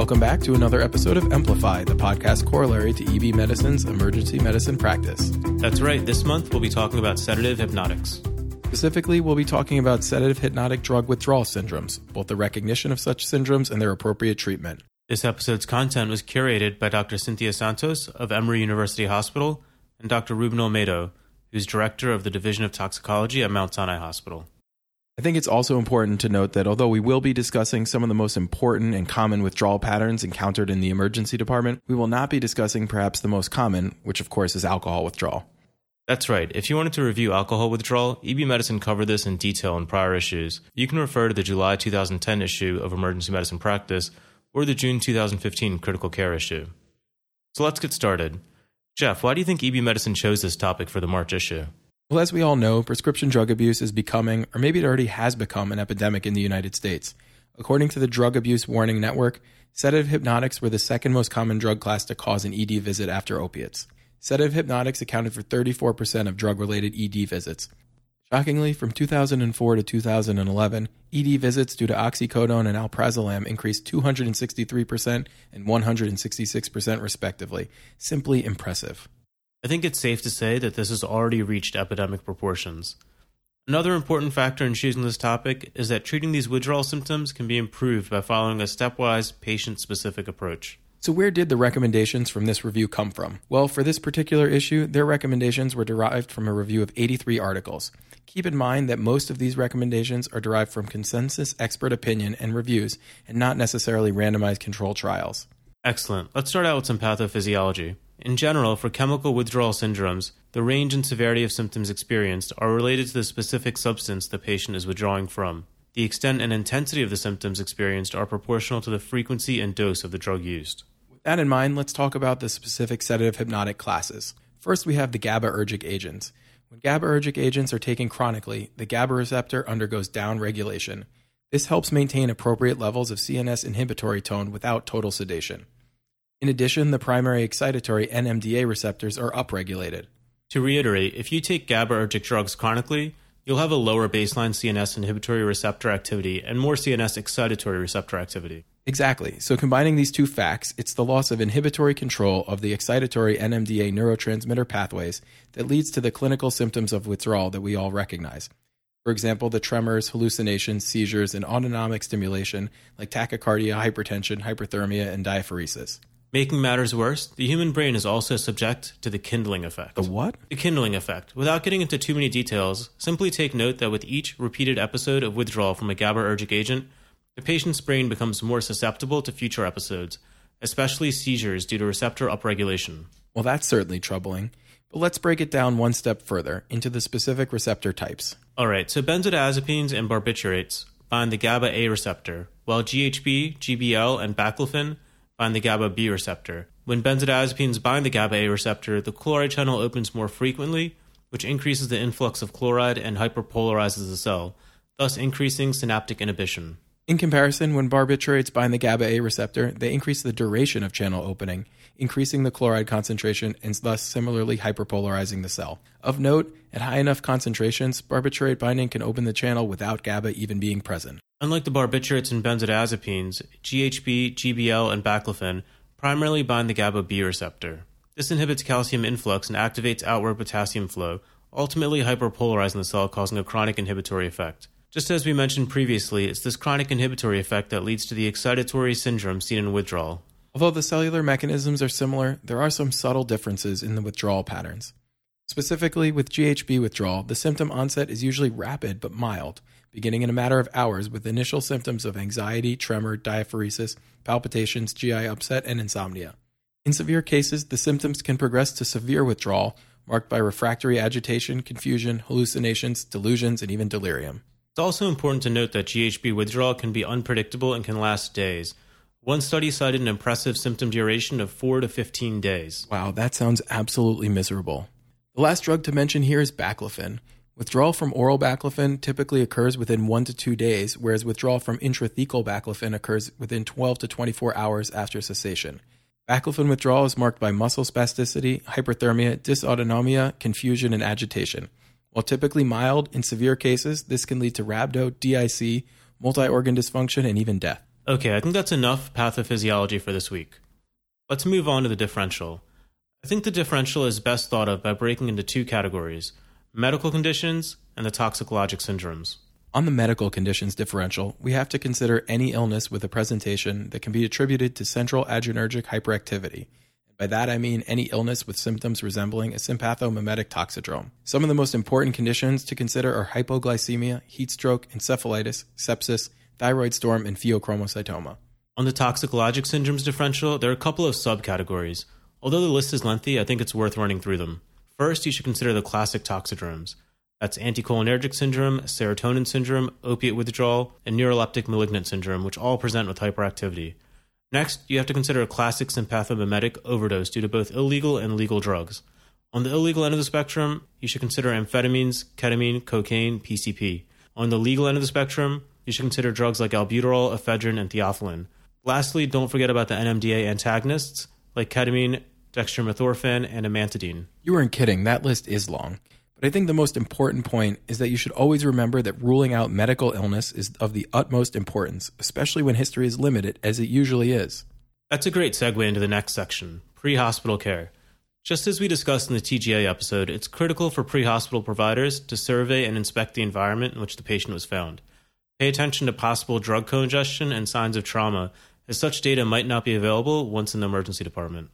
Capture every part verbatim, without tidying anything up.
Welcome back to another episode of Amplify, the podcast corollary to E B Medicine's emergency medicine practice. That's right. This month, we'll be talking about sedative hypnotics. Specifically, we'll be talking about sedative hypnotic drug withdrawal syndromes, both the recognition of such syndromes and their appropriate treatment. This episode's content was curated by Doctor Cynthia Santos of Emory University Hospital and Doctor Ruben Olmedo, who's director of the Division of Toxicology at Mount Sinai Hospital. I think it's also important to note that although we will be discussing some of the most important and common withdrawal patterns encountered in the emergency department, we will not be discussing perhaps the most common, which of course is alcohol withdrawal. That's right. If you wanted to review alcohol withdrawal, E B Medicine covered this in detail in prior issues. You can refer to the July two thousand ten issue of Emergency Medicine Practice or the June two thousand fifteen Critical Care issue. So let's get started. Jeff, why do you think E B Medicine chose this topic for the March issue? Well, as we all know, prescription drug abuse is becoming, or maybe it already has become, an epidemic in the United States. According to the Drug Abuse Warning Network, sedative hypnotics were the second most common drug class to cause an E D visit after opiates. Sedative hypnotics accounted for thirty-four percent of drug-related E D visits. Shockingly, from two thousand four to two thousand eleven, E D visits due to oxycodone and alprazolam increased two hundred sixty-three percent and one hundred sixty-six percent respectively. Simply impressive. I think it's safe to say that this has already reached epidemic proportions. Another important factor in choosing this topic is that treating these withdrawal symptoms can be improved by following a stepwise, patient-specific approach. So where did the recommendations from this review come from? Well, for this particular issue, their recommendations were derived from a review of eighty-three articles. Keep in mind that most of these recommendations are derived from consensus expert opinion and reviews, and not necessarily randomized controlled trials. Excellent. Let's start out with some pathophysiology. In general, for chemical withdrawal syndromes, the range and severity of symptoms experienced are related to the specific substance the patient is withdrawing from. The extent and intensity of the symptoms experienced are proportional to the frequency and dose of the drug used. With that in mind, let's talk about the specific sedative hypnotic classes. First, we have the GABAergic agents. When GABAergic agents are taken chronically, the GABA receptor undergoes downregulation. This helps maintain appropriate levels of C N S inhibitory tone without total sedation. In addition, the primary excitatory N M D A receptors are upregulated. To reiterate, if you take GABAergic drugs chronically, you'll have a lower baseline C N S inhibitory receptor activity and more C N S excitatory receptor activity. Exactly. So combining these two facts, it's the loss of inhibitory control of the excitatory N M D A neurotransmitter pathways that leads to the clinical symptoms of withdrawal that we all recognize. For example, the tremors, hallucinations, seizures, and autonomic stimulation like tachycardia, hypertension, hyperthermia, and diaphoresis. Making matters worse, the human brain is also subject to the kindling effect. The what? The kindling effect. Without getting into too many details, simply take note that with each repeated episode of withdrawal from a GABAergic agent, the patient's brain becomes more susceptible to future episodes, especially seizures due to receptor upregulation. Well, that's certainly troubling. But let's break it down one step further into the specific receptor types. Alright, so benzodiazepines and barbiturates bind the GABA A receptor, while G H B, G B L, and baclofen bind the GABA B receptor. When benzodiazepines bind the GABA A receptor, the chloride channel opens more frequently, which increases the influx of chloride and hyperpolarizes the cell, thus increasing synaptic inhibition. In comparison, when barbiturates bind the GABA A receptor, they increase the duration of channel opening, increasing the chloride concentration and thus similarly hyperpolarizing the cell. Of note, at high enough concentrations, barbiturate binding can open the channel without GABA even being present. Unlike the barbiturates and benzodiazepines, G H B, G B L, and baclofen primarily bind the GABA B receptor. This inhibits calcium influx and activates outward potassium flow, ultimately hyperpolarizing the cell, causing a chronic inhibitory effect. Just as we mentioned previously, it's this chronic inhibitory effect that leads to the excitatory syndrome seen in withdrawal. Although the cellular mechanisms are similar, there are some subtle differences in the withdrawal patterns. Specifically, with G H B withdrawal, the symptom onset is usually rapid but mild, beginning in a matter of hours with initial symptoms of anxiety, tremor, diaphoresis, palpitations, G I upset, and insomnia. In severe cases, the symptoms can progress to severe withdrawal, marked by refractory agitation, confusion, hallucinations, delusions, and even delirium. It's also important to note that G H B withdrawal can be unpredictable and can last days. One study cited an impressive symptom duration of four to fifteen days. Wow, that sounds absolutely miserable. The last drug to mention here is baclofen. Withdrawal from oral baclofen typically occurs within one to two days, whereas withdrawal from intrathecal baclofen occurs within twelve to twenty-four hours after cessation. Baclofen withdrawal is marked by muscle spasticity, hyperthermia, dysautonomia, confusion, and agitation. While typically mild, in severe cases, this can lead to rhabdo, D I C, multi-organ dysfunction, and even death. Okay, I think that's enough pathophysiology for this week. Let's move on to the differential. I think the differential is best thought of by breaking into two categories: medical conditions and the toxicologic syndromes. On the medical conditions differential, we have to consider any illness with a presentation that can be attributed to central adrenergic hyperactivity. By that I mean any illness with symptoms resembling a sympathomimetic toxidrome. Some of the most important conditions to consider are hypoglycemia, heat stroke, encephalitis, sepsis, thyroid storm, and pheochromocytoma. On the toxicologic syndromes differential, there are a couple of subcategories. Although the list is lengthy, I think it's worth running through them. First, you should consider the classic toxidromes. That's anticholinergic syndrome, serotonin syndrome, opiate withdrawal, and neuroleptic malignant syndrome, which all present with hyperactivity. Next, you have to consider a classic sympathomimetic overdose due to both illegal and legal drugs. On the illegal end of the spectrum, you should consider amphetamines, ketamine, cocaine, P C P. On the legal end of the spectrum, you should consider drugs like albuterol, ephedrine, and theophylline. Lastly, don't forget about the N M D A antagonists like ketamine, dextromethorphan, and amantadine. You weren't kidding, that list is long. But I think the most important point is that you should always remember that ruling out medical illness is of the utmost importance, especially when history is limited, as it usually is. That's a great segue into the next section, pre-hospital care. Just as we discussed in the T G A episode, it's critical for pre-hospital providers to survey and inspect the environment in which the patient was found. Pay attention to possible drug co-ingestion and signs of trauma, as such data might not be available once in the emergency department.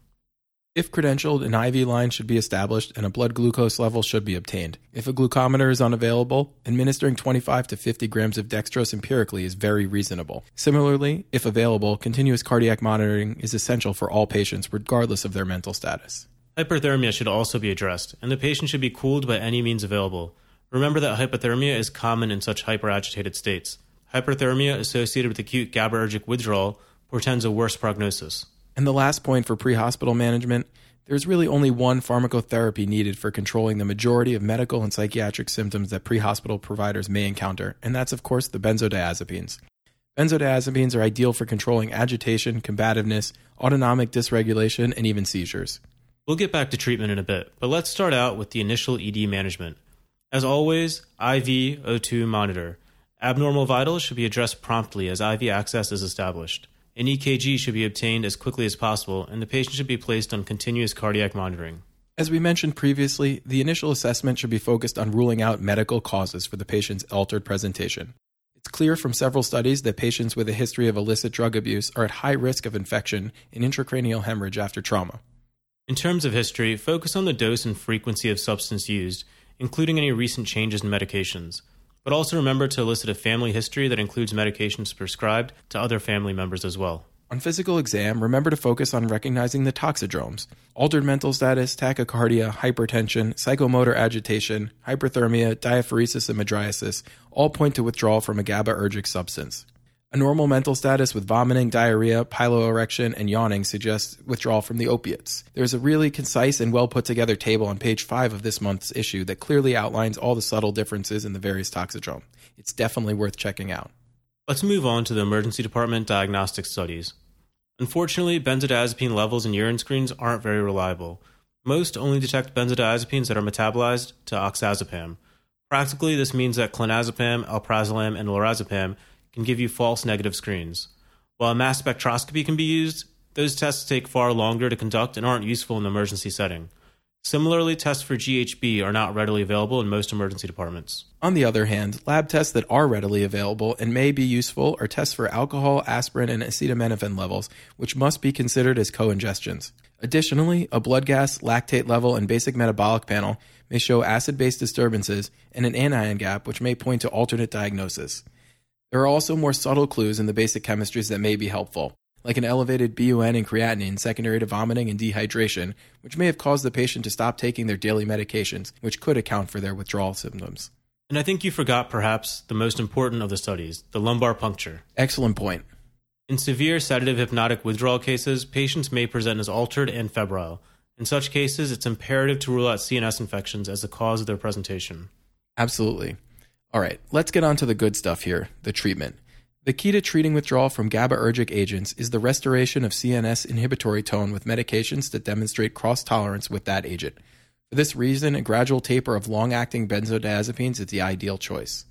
If credentialed, an I V line should be established and a blood glucose level should be obtained. If a glucometer is unavailable, administering twenty-five to fifty grams of dextrose empirically is very reasonable. Similarly, if available, continuous cardiac monitoring is essential for all patients regardless of their mental status. Hyperthermia should also be addressed, and the patient should be cooled by any means available. Remember that hypothermia is common in such hyperagitated states. Hyperthermia associated with acute GABAergic withdrawal portends a worse prognosis. And the last point for pre-hospital management, there's really only one pharmacotherapy needed for controlling the majority of medical and psychiatric symptoms that pre-hospital providers may encounter, and that's of course the benzodiazepines. Benzodiazepines are ideal for controlling agitation, combativeness, autonomic dysregulation, and even seizures. We'll get back to treatment in a bit, but let's start out with the initial E D management. As always, I V O two monitor. Abnormal vitals should be addressed promptly as I V access is established. An E K G should be obtained as quickly as possible, and the patient should be placed on continuous cardiac monitoring. As we mentioned previously, the initial assessment should be focused on ruling out medical causes for the patient's altered presentation. It's clear from several studies that patients with a history of illicit drug abuse are at high risk of infection and intracranial hemorrhage after trauma. In terms of history, focus on the dose and frequency of substance used, including any recent changes in medications. But also remember to elicit a family history that includes medications prescribed to other family members as well. On physical exam, remember to focus on recognizing the toxidromes. Altered mental status, tachycardia, hypertension, psychomotor agitation, hyperthermia, diaphoresis, and mydriasis all point to withdrawal from a GABAergic substance. A normal mental status with vomiting, diarrhea, piloerection, and yawning suggests withdrawal from the opiates. There's a really concise and well put together table on page five of this month's issue that clearly outlines all the subtle differences in the various toxidrome. It's definitely worth checking out. Let's move on to the emergency department diagnostic studies. Unfortunately, benzodiazepine levels in urine screens aren't very reliable. Most only detect benzodiazepines that are metabolized to oxazepam. Practically, this means that clonazepam, alprazolam, and lorazepam can give you false negative screens. While a mass spectroscopy can be used, those tests take far longer to conduct and aren't useful in the emergency setting. Similarly, tests for G H B are not readily available in most emergency departments. On the other hand, lab tests that are readily available and may be useful are tests for alcohol, aspirin, and acetaminophen levels, which must be considered as co-ingestions. Additionally, a blood gas, lactate level, and basic metabolic panel may show acid-base disturbances and an anion gap, which may point to alternate diagnosis. There are also more subtle clues in the basic chemistries that may be helpful, like an elevated B U N and creatinine secondary to vomiting and dehydration, which may have caused the patient to stop taking their daily medications, which could account for their withdrawal symptoms. And I think you forgot perhaps the most important of the studies, the lumbar puncture. Excellent point. In severe sedative hypnotic withdrawal cases, patients may present as altered and febrile. In such cases, it's imperative to rule out C N S infections as the cause of their presentation. Absolutely. All right, let's get on to the good stuff here, the treatment. The key to treating withdrawal from GABAergic agents is the restoration of C N S inhibitory tone with medications that demonstrate cross-tolerance with that agent. For this reason, a gradual taper of long-acting benzodiazepines is the ideal choice.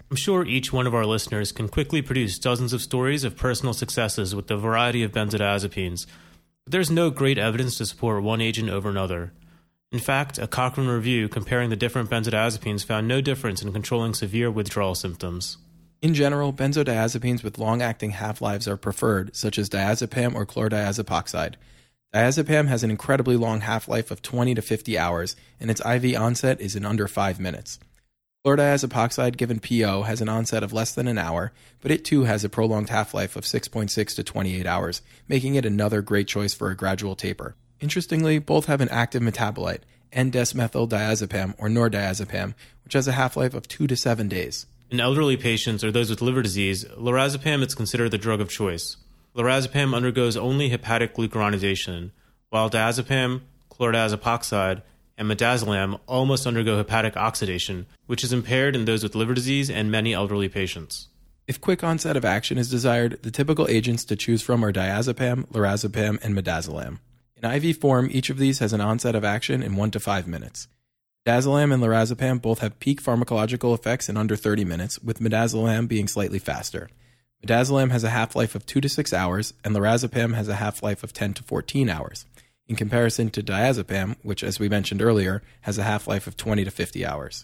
I'm sure each one of our listeners can quickly produce dozens of stories of personal successes with the variety of benzodiazepines, but there's no great evidence to support one agent over another. In fact, a Cochrane review comparing the different benzodiazepines found no difference in controlling severe withdrawal symptoms. In general, benzodiazepines with long-acting half-lives are preferred, such as diazepam or chlordiazepoxide. Diazepam has an incredibly long half-life of twenty to fifty hours, and its I V onset is in under five minutes. Chlordiazepoxide given P O has an onset of less than an hour, but it too has a prolonged half-life of six point six to twenty-eight hours, making it another great choice for a gradual taper. Interestingly, both have an active metabolite, N-desmethyldiazepam or nordiazepam, which has a half-life of two to seven days. In elderly patients or those with liver disease, lorazepam is considered the drug of choice. Lorazepam undergoes only hepatic glucuronidation, while diazepam, chlordiazepoxide, and midazolam all must undergo hepatic oxidation, which is impaired in those with liver disease and many elderly patients. If quick onset of action is desired, the typical agents to choose from are diazepam, lorazepam, and midazolam. In I V form, each of these has an onset of action in one to five minutes. Midazolam and lorazepam both have peak pharmacological effects in under thirty minutes, with midazolam being slightly faster. Midazolam has a half-life of two to six hours, and lorazepam has a half-life of ten to fourteen hours, in comparison to diazepam, which, as we mentioned earlier, has a half-life of twenty to fifty hours.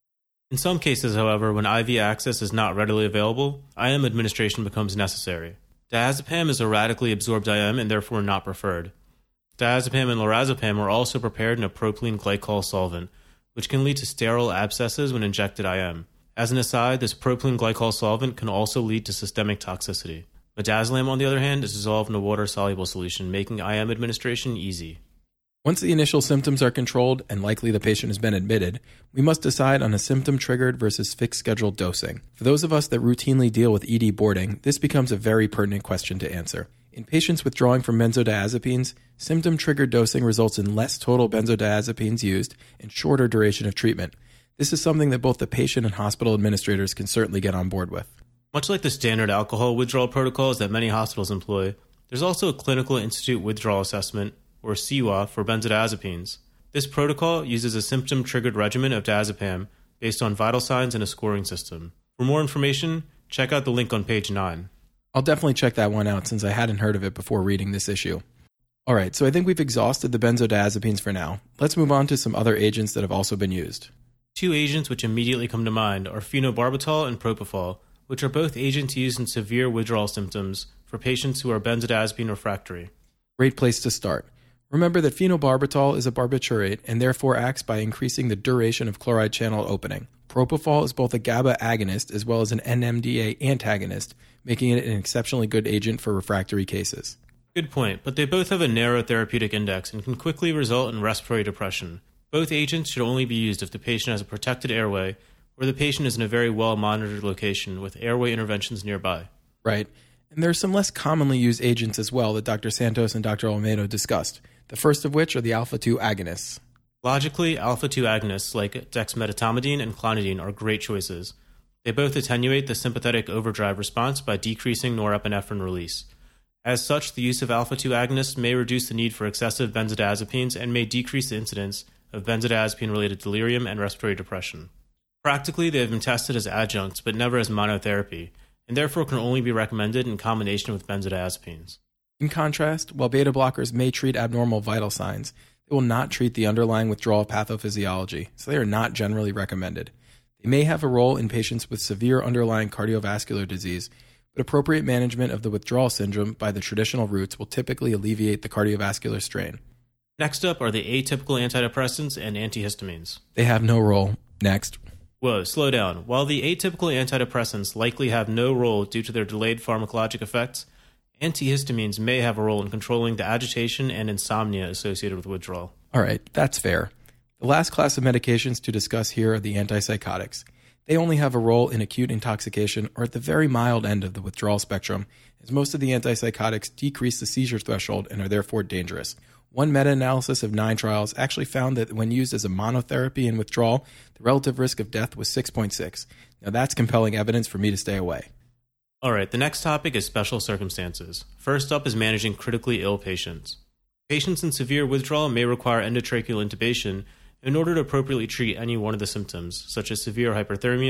In some cases, however, when I V access is not readily available, I M administration becomes necessary. Diazepam is a radically absorbed I M and therefore not preferred. Diazepam and lorazepam are also prepared in a propylene glycol solvent, which can lead to sterile abscesses when injected I M. As an aside, this propylene glycol solvent can also lead to systemic toxicity. Midazolam, on the other hand, is dissolved in a water-soluble solution, making I M administration easy. Once the initial symptoms are controlled and likely the patient has been admitted, we must decide on a symptom-triggered versus fixed-scheduled dosing. For those of us that routinely deal with E D boarding, this becomes a very pertinent question to answer. In patients withdrawing from benzodiazepines, symptom-triggered dosing results in less total benzodiazepines used and shorter duration of treatment. This is something that both the patient and hospital administrators can certainly get on board with. Much like the standard alcohol withdrawal protocols that many hospitals employ, there's also a Clinical Institute Withdrawal Assessment, or C I W A, for benzodiazepines. This protocol uses a symptom-triggered regimen of diazepam based on vital signs and a scoring system. For more information, check out the link on page nine. I'll definitely check that one out since I hadn't heard of it before reading this issue. Alright, so I think we've exhausted the benzodiazepines for now. Let's move on to some other agents that have also been used. Two agents which immediately come to mind are phenobarbital and propofol, which are both agents used in severe withdrawal symptoms for patients who are benzodiazepine refractory. Great place to start. Remember that phenobarbital is a barbiturate and therefore acts by increasing the duration of chloride channel opening. Propofol is both a GABA agonist as well as an N M D A antagonist, making it an exceptionally good agent for refractory cases. Good point, but they both have a narrow therapeutic index and can quickly result in respiratory depression. Both agents should only be used if the patient has a protected airway or the patient is in a very well-monitored location with airway interventions nearby. Right. And there are some less commonly used agents as well that Doctor Santos and Doctor Olmedo discussed, the first of which are the alpha two agonists. Logically, alpha two agonists like dexmedetomidine and clonidine are great choices. They both attenuate the sympathetic overdrive response by decreasing norepinephrine release. As such, the use of alpha two agonists may reduce the need for excessive benzodiazepines and may decrease the incidence of benzodiazepine-related delirium and respiratory depression. Practically, they have been tested as adjuncts, but never as monotherapy, and therefore can only be recommended in combination with benzodiazepines. In contrast, while beta blockers may treat abnormal vital signs, they will not treat the underlying withdrawal pathophysiology, so they are not generally recommended. They may have a role in patients with severe underlying cardiovascular disease, but appropriate management of the withdrawal syndrome by the traditional routes will typically alleviate the cardiovascular strain. Next up are the atypical antidepressants and antihistamines. They have no role. Next. Whoa, slow down. While the atypical antidepressants likely have no role due to their delayed pharmacologic effects, antihistamines may have a role in controlling the agitation and insomnia associated with withdrawal. All right, that's fair. The last class of medications to discuss here are the antipsychotics. They only have a role in acute intoxication or at the very mild end of the withdrawal spectrum, as most of the antipsychotics decrease the seizure threshold and are therefore dangerous. One meta-analysis of nine trials actually found that when used as a monotherapy in withdrawal, the relative risk of death was six point six. Now that's compelling evidence for me to stay away. All right, the next topic is special circumstances. First up is managing critically ill patients. Patients in severe withdrawal may require endotracheal intubation in order to appropriately treat any one of the symptoms, such as severe hyperthermia,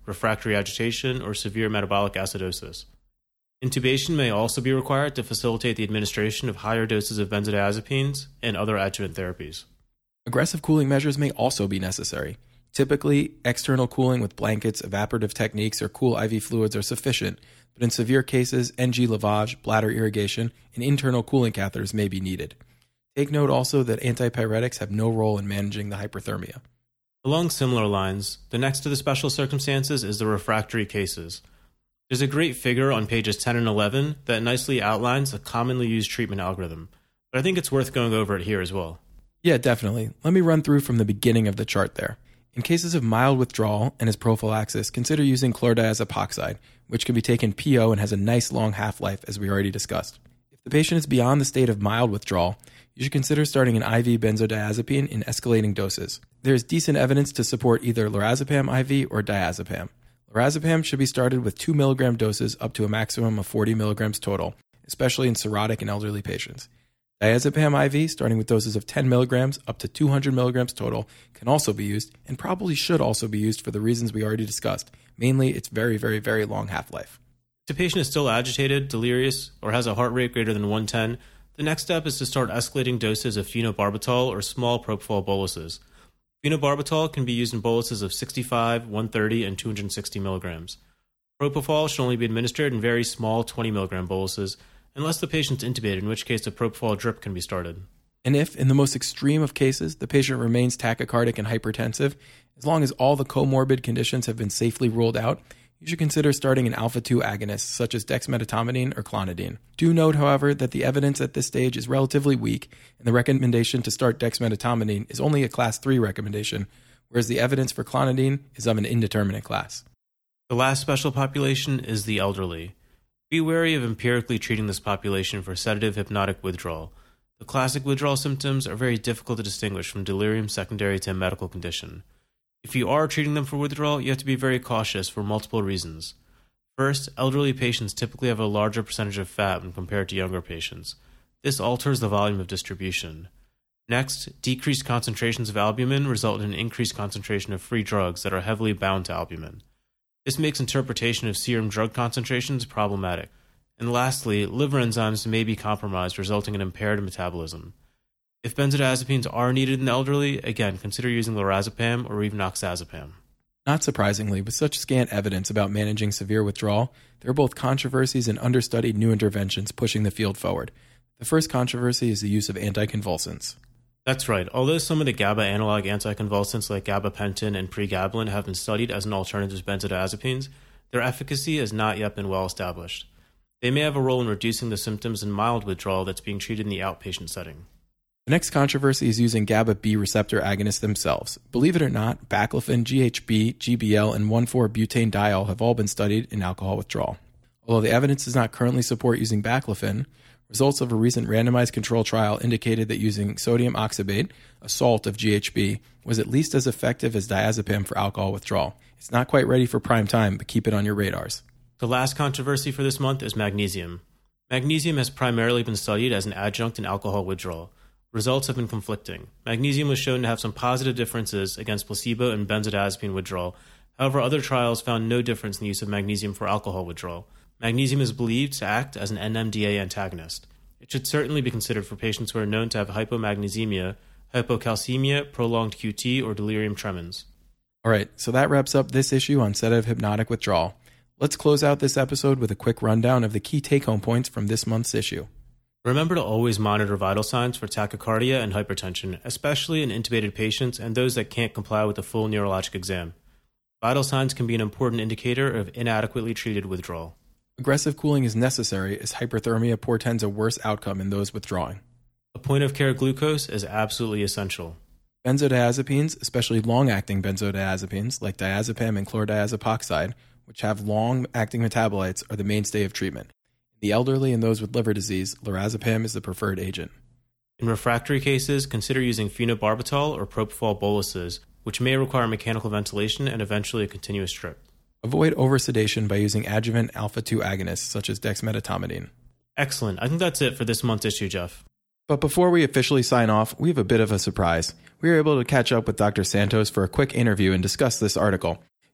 refractory agitation, or severe metabolic acidosis. Intubation may also be required to facilitate the administration of higher doses of benzodiazepines and other adjuvant therapies. Aggressive cooling measures may also be necessary. Typically, external cooling with blankets, evaporative techniques, or cool I V fluids are sufficient, but in severe cases, N G lavage, bladder irrigation, and internal cooling catheters may be needed. Take note also that antipyretics have no role in managing the hyperthermia. Along similar lines, the next to the special circumstances is the refractory cases. There's a great figure on pages ten and eleven that nicely outlines a commonly used treatment algorithm, but I think it's worth going over it here as well. Yeah, definitely. Let me run through from the beginning of the chart there. In cases of mild withdrawal and as prophylaxis, consider using chlordiazepoxide, which can be taken P O and has a nice long half-life, as we already discussed. If the patient is beyond the state of mild withdrawal, you should consider starting an I V benzodiazepine in escalating doses. There is decent evidence to support either lorazepam I V or diazepam. Lorazepam should be started with two milligram doses up to a maximum of forty milligrams total, especially in cirrhotic and elderly patients. Diazepam I V, starting with doses of ten milligrams up to two hundred milligrams total, can also be used, and probably should also be used for the reasons we already discussed, mainly its very, very, very long half-life. If the patient is still agitated, delirious, or has a heart rate greater than one ten, the next step is to start escalating doses of phenobarbital or small propofol boluses. Phenobarbital can be used in boluses of sixty-five, one thirty, and two hundred sixty milligrams. Propofol should only be administered in very small twenty milligram boluses, unless the patient's intubated, in which case a propofol drip can be started. And if, in the most extreme of cases, the patient remains tachycardic and hypertensive, as long as all the comorbid conditions have been safely ruled out, you should consider starting an alpha two agonist, such as dexmedetomidine or clonidine. Do note, however, that the evidence at this stage is relatively weak, and the recommendation to start dexmedetomidine is only a class three recommendation, whereas the evidence for clonidine is of an indeterminate class. The last special population is the elderly. Be wary of empirically treating this population for sedative hypnotic withdrawal. The classic withdrawal symptoms are very difficult to distinguish from delirium secondary to a medical condition. If you are treating them for withdrawal, you have to be very cautious for multiple reasons. First, elderly patients typically have a larger percentage of fat when compared to younger patients. This alters the volume of distribution. Next, decreased concentrations of albumin result in an increased concentration of free drugs that are heavily bound to albumin. This makes interpretation of serum drug concentrations problematic. And lastly, liver enzymes may be compromised, resulting in impaired metabolism. If benzodiazepines are needed in the elderly, again, consider using lorazepam or even oxazepam. Not surprisingly, with such scant evidence about managing severe withdrawal, there are both controversies and understudied new interventions pushing the field forward. The first controversy is the use of anticonvulsants. That's right. Although some of the GABA analog anticonvulsants like gabapentin and pregabalin have been studied as an alternative to benzodiazepines, their efficacy has not yet been well established. They may have a role in reducing the symptoms in mild withdrawal that's being treated in the outpatient setting. The next controversy is using GABA B receptor agonists themselves. Believe it or not, baclofen, G H B, G B L, and one four butane-diol have all been studied in alcohol withdrawal. Although the evidence does not currently support using baclofen, results of a recent randomized control trial indicated that using sodium oxybate, a salt of G H B, was at least as effective as diazepam for alcohol withdrawal. It's not quite ready for prime time, but keep it on your radars. The last controversy for this month is magnesium. Magnesium has primarily been studied as an adjunct in alcohol withdrawal. Results have been conflicting. Magnesium was shown to have some positive differences against placebo and benzodiazepine withdrawal. However, other trials found no difference in the use of magnesium for alcohol withdrawal. Magnesium is believed to act as an N M D A antagonist. It should certainly be considered for patients who are known to have hypomagnesemia, hypocalcemia, prolonged Q T, or delirium tremens. All right, so that wraps up this issue on sedative hypnotic withdrawal. Let's close out this episode with a quick rundown of the key take-home points from this month's issue. Remember to always monitor vital signs for tachycardia and hypertension, especially in intubated patients and those that can't comply with a full neurologic exam. Vital signs can be an important indicator of inadequately treated withdrawal. Aggressive cooling is necessary as hyperthermia portends a worse outcome in those withdrawing. A point-of-care glucose is absolutely essential. Benzodiazepines, especially long-acting benzodiazepines like diazepam and chlordiazepoxide, which have long-acting metabolites, are the mainstay of treatment. In the elderly and those with liver disease, lorazepam is the preferred agent. In refractory cases, consider using phenobarbital or propofol boluses, which may require mechanical ventilation and eventually a continuous drip. Avoid oversedation by using adjuvant alpha two agonists such as dexmedetomidine. Excellent. I think that's it for this month's issue, Jeff. But before we officially sign off, we have a bit of a surprise. We were able to catch up with Doctor Santos for a quick interview and discuss this article.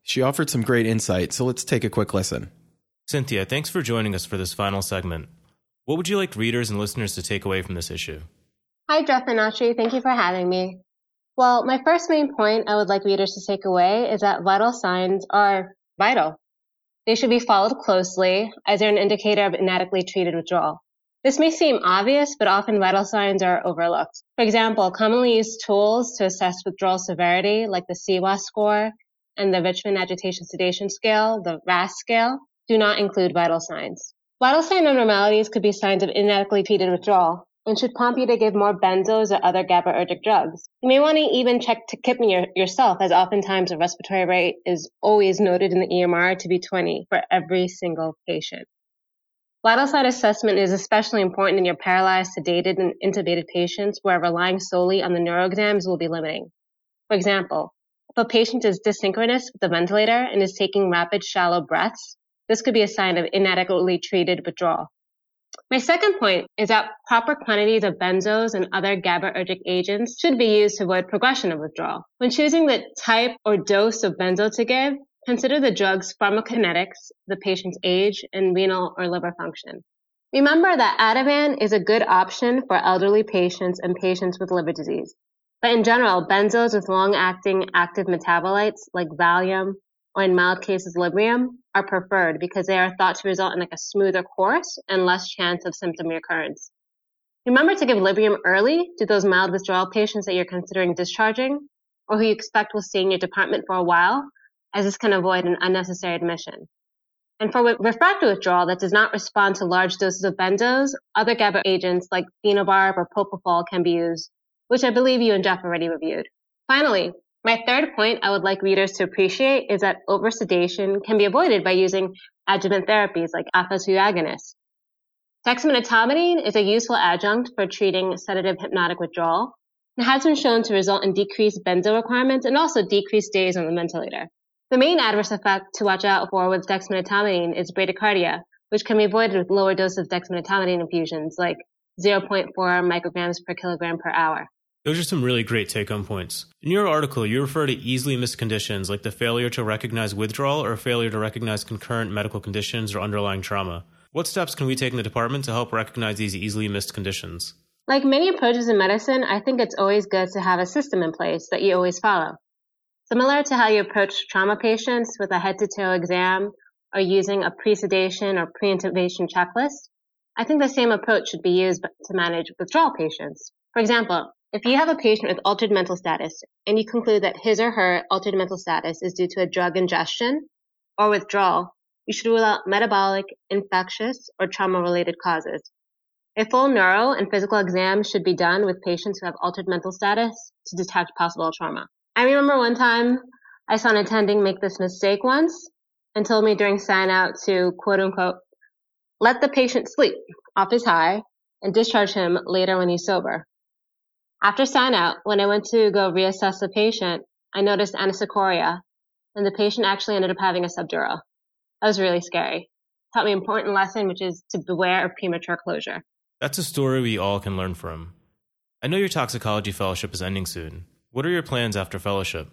She offered some great insight, so let's take a quick listen. Cynthia, thanks for joining us for this final segment. What would you like readers and listeners to take away from this issue? Hi, Jeff and Nachi. Thank you for having me. Well, my first main point I would like readers to take away is that vital signs are vital. They should be followed closely as they're an indicator of inadequately treated withdrawal. This may seem obvious, but often vital signs are overlooked. For example, commonly used tools to assess withdrawal severity, like the C W A S score and the Richmond Agitation Sedation Scale, the R A S scale, do not include vital signs. Vital sign abnormalities could be signs of inadequately treated withdrawal and should prompt you to give more benzos or other GABAergic drugs. You may want to even check tachypnea yourself, as oftentimes the respiratory rate is always noted in the E M R to be twenty for every single patient. Vital sign assessment is especially important in your paralyzed, sedated, and intubated patients where relying solely on the neuroexams will be limiting. For example, if a patient is dysynchronous with the ventilator and is taking rapid, shallow breaths, this could be a sign of inadequately treated withdrawal. My second point is that proper quantities of benzos and other GABAergic agents should be used to avoid progression of withdrawal. When choosing the type or dose of benzo to give, consider the drug's pharmacokinetics, the patient's age, and renal or liver function. Remember that Ativan is a good option for elderly patients and patients with liver disease. But in general, benzos with long-acting active metabolites like Valium or in mild cases Librium are preferred because they are thought to result in like a smoother course and less chance of symptom recurrence. Remember to give Librium early to those mild withdrawal patients that you're considering discharging or who you expect will stay in your department for a while, as this can avoid an unnecessary admission. And for refractory withdrawal that does not respond to large doses of benzos, other GABA agents like phenobarb or propofol can be used, which I believe you and Jeff already reviewed. Finally, my third point I would like readers to appreciate is that oversedation can be avoided by using adjuvant therapies like alpha two agonists. Dexmedetomidine is a useful adjunct for treating sedative hypnotic withdrawal and has been shown to result in decreased benzo requirements and also decreased days on the ventilator. The main adverse effect to watch out for with dexmedetomidine is bradycardia, which can be avoided with lower doses of dexmedetomidine infusions like zero point four micrograms per kilogram per hour. Those are some really great take-home points. In your article, you refer to easily missed conditions like the failure to recognize withdrawal or failure to recognize concurrent medical conditions or underlying trauma. What steps can we take in the department to help recognize these easily missed conditions? Like many approaches in medicine, I think it's always good to have a system in place that you always follow. Similar to how you approach trauma patients with a head-to-toe exam or using a pre-sedation or pre-intubation checklist, I think the same approach should be used to manage withdrawal patients. For example, if you have a patient with altered mental status and you conclude that his or her altered mental status is due to a drug ingestion or withdrawal, you should rule out metabolic, infectious, or trauma-related causes. A full neuro and physical exam should be done with patients who have altered mental status to detect possible trauma. I remember one time I saw an attending make this mistake once and told me during sign-out to, quote-unquote, let the patient sleep off his high and discharge him later when he's sober. After sign-out, when I went to go reassess the patient, I noticed anisocoria, and the patient actually ended up having a subdural. That was really scary. It taught me an important lesson, which is to beware of premature closure. That's a story we all can learn from. I know your toxicology fellowship is ending soon. What are your plans after fellowship?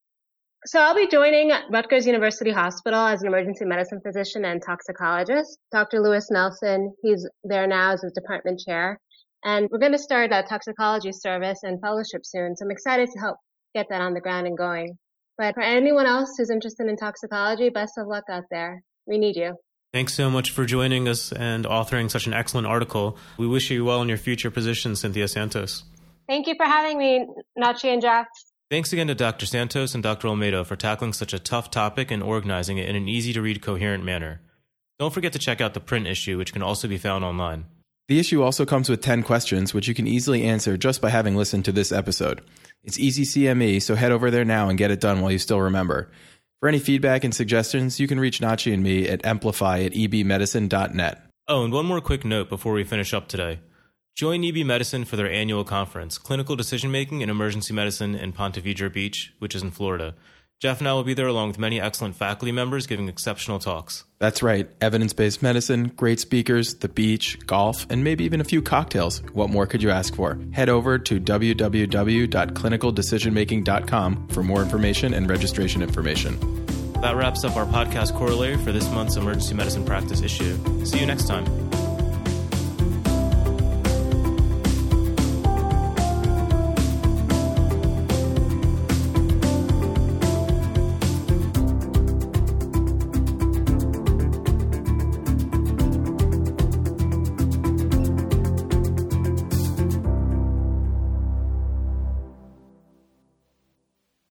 So I'll be joining Rutgers University Hospital as an emergency medicine physician and toxicologist. Doctor Lewis Nelson, he's there now as his department chair. And we're going to start a toxicology service and fellowship soon. So I'm excited to help get that on the ground and going. But for anyone else who's interested in toxicology, best of luck out there. We need you. Thanks so much for joining us and authoring such an excellent article. We wish you well in your future positions, Cynthia Santos. Thank you for having me, Nachi and Jack. Thanks again to Doctor Santos and Doctor Olmedo for tackling such a tough topic and organizing it in an easy-to-read, coherent manner. Don't forget to check out the print issue, which can also be found online. The issue also comes with ten questions, which you can easily answer just by having listened to this episode. It's easy C M E, so head over there now and get it done while you still remember. For any feedback and suggestions, you can reach Nachi and me at amplify at e b medicine dot net. Oh, and one more quick note before we finish up today. Join E B Medicine for their annual conference, Clinical Decision Making in Emergency Medicine in Ponte Vedra Beach, which is in Florida. Jeff and I will be there along with many excellent faculty members giving exceptional talks. That's right. Evidence-based medicine, great speakers, the beach, golf, and maybe even a few cocktails. What more could you ask for? Head over to w w w dot clinical decision making dot com for more information and registration information. That wraps up our podcast corollary for this month's Emergency Medicine Practice issue. See you next time.